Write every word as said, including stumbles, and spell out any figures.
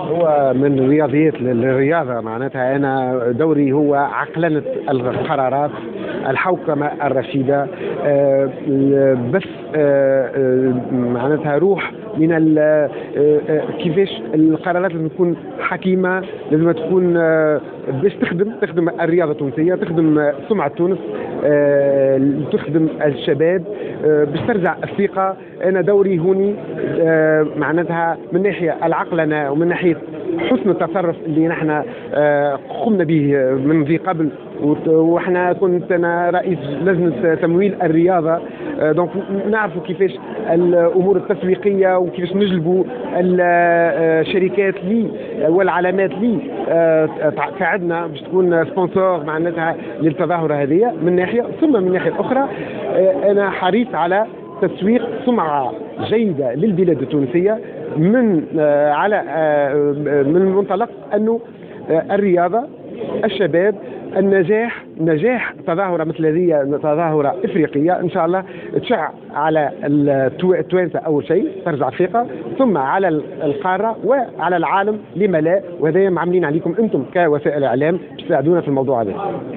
هو من الرياضيات للرياضة، معناتها أنا دوري هو عقلنة القرارات، الحوكمة الرشيدة، آه، بس آه، آه، معناتها روح من كيفاش القرارات لازم تكون حكيمة، لازم تكون باش تخدم تخدم الرياضة التونسية، تخدم سمعة تونس، تخدم الشباب باش ترجع الثقة. أنا دوري هوني معناتها من ناحية العقلنة ومن ناحية حسن التصرف اللي نحن قمنا به من ذي قبل، واحنا كنت انا رئيس لجنه تمويل الرياضه، دونك نعرفوا كيفاش الامور التسويقيه وكيفاش نجلبوا الشركات لي والعلامات لي تساعدنا باش تكون سبونسور معناتها للتظاهره هذه من ناحيه، ثم من الناحيه الاخرى انا حريص على تسويق سمعه جيده للبلاد التونسيه من على من منطلق انه الرياضه، الشباب، النجاح، نجاح تظاهرة مثل هذه تظاهرة إفريقية إن شاء الله تشع على التوانسة أول شيء، ترجع الثقة، ثم على القارة وعلى العالم، لما لا؟ وهذا معاملين عليكم أنتم كوسائل إعلام تساعدونا في الموضوع هذا.